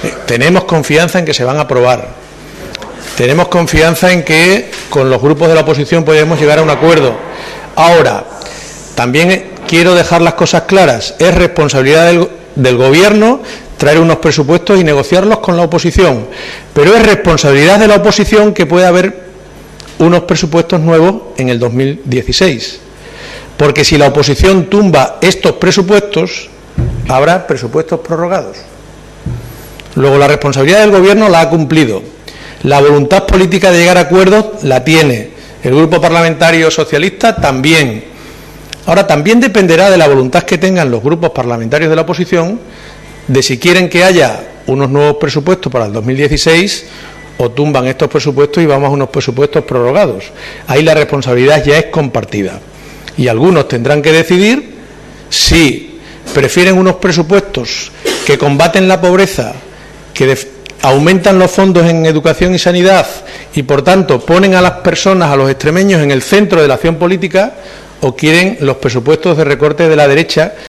Tenemos confianza en que se van a aprobar. Tenemos confianza en que con los grupos de la oposición podemos llegar a un acuerdo. Ahora, también quiero dejar las cosas claras. Es responsabilidad del Gobierno traer unos presupuestos y negociarlos con la oposición. Pero es responsabilidad de la oposición que pueda haber unos presupuestos nuevos en el 2016. Porque si la oposición tumba estos presupuestos, habrá presupuestos prorrogados. Luego, la responsabilidad del Gobierno la ha cumplido. La voluntad política de llegar a acuerdos la tiene. El Grupo Parlamentario Socialista también. Ahora, también dependerá de la voluntad que tengan los grupos parlamentarios de la oposición de si quieren que haya unos nuevos presupuestos para el 2016 o tumban estos presupuestos y vamos a unos presupuestos prorrogados. Ahí la responsabilidad ya es compartida. Y algunos tendrán que decidir si prefieren unos presupuestos que combaten la pobreza, que aumentan los fondos en educación y sanidad y, por tanto, ponen a las personas, a los extremeños, en el centro de la acción política, o quieren los presupuestos de recorte de la derecha